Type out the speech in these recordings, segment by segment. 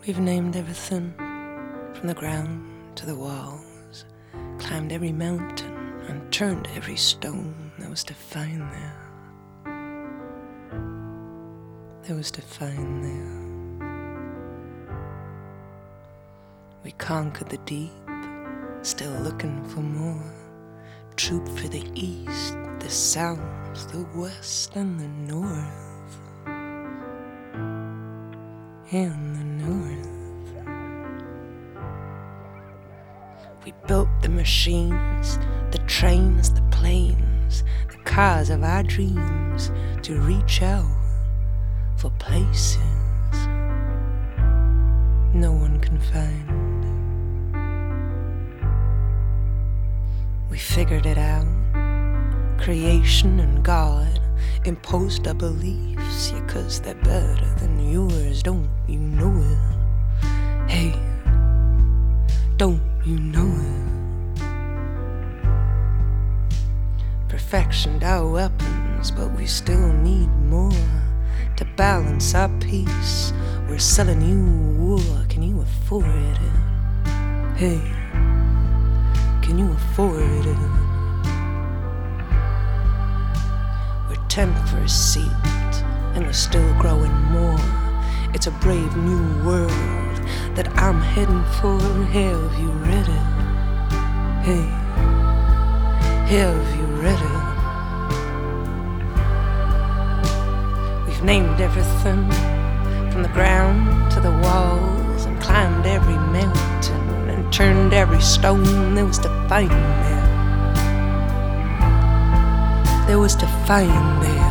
We've named everything, from the ground to the walls, climbed every mountain and turned every stone. There was to find there. There was to find there. We conquered the deep, still looking for more. Troop for the east, the south, the west, and the north. And the north. We built the machines, the trains, the planes, the cars of our dreams to reach out for places no one can find. We figured it out, creation and God imposed our beliefs, yeah, 'cause they're better than yours, don't you know it? Hey, don't you know it? Perfectioned our weapons, but we still need more to balance our peace. We're selling you war, can you afford it? Hey, can you afford it? We're 10 for a seat, and we're still growing more. It's a brave new world that I'm heading for. Have you read it? Hey, have you read it? We've named everything, from the ground to the walls, and climbed every mountain and turned every stone. There was to find there. There was to find there.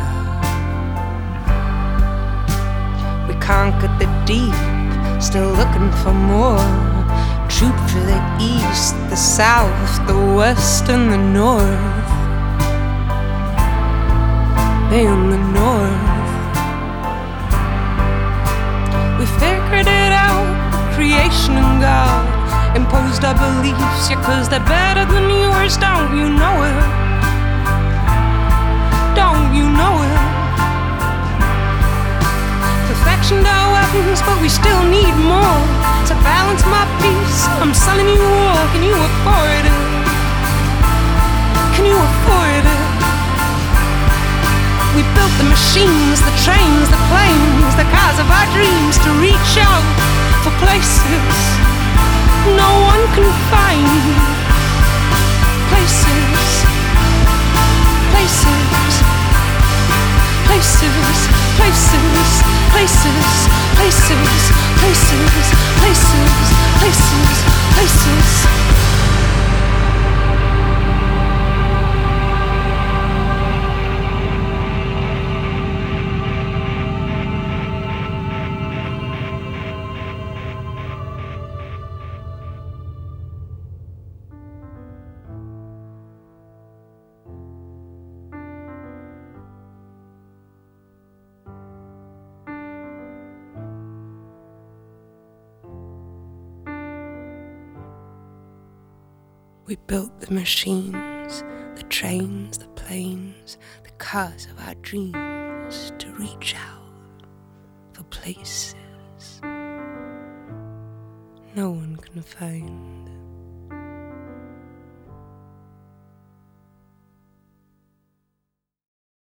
We conquered the deep, still looking for more. Troop for the east, the south, the west, and the north. And the north. We figured it out, creation and God imposed our beliefs, yeah, 'cause they're better than yours, don't you know it? Don't you know it? Perfectioned our weapons, but we still need more to balance my peace. I'm selling you war, can you afford it? Can you afford it? We built the machines, the trains, the planes, the cars of our dreams to reach out for places no one can find. Places, places, places, places, places, places, places, places, places, places. We built the machines, the trains, the planes, the cars of our dreams to reach out for places no one can find.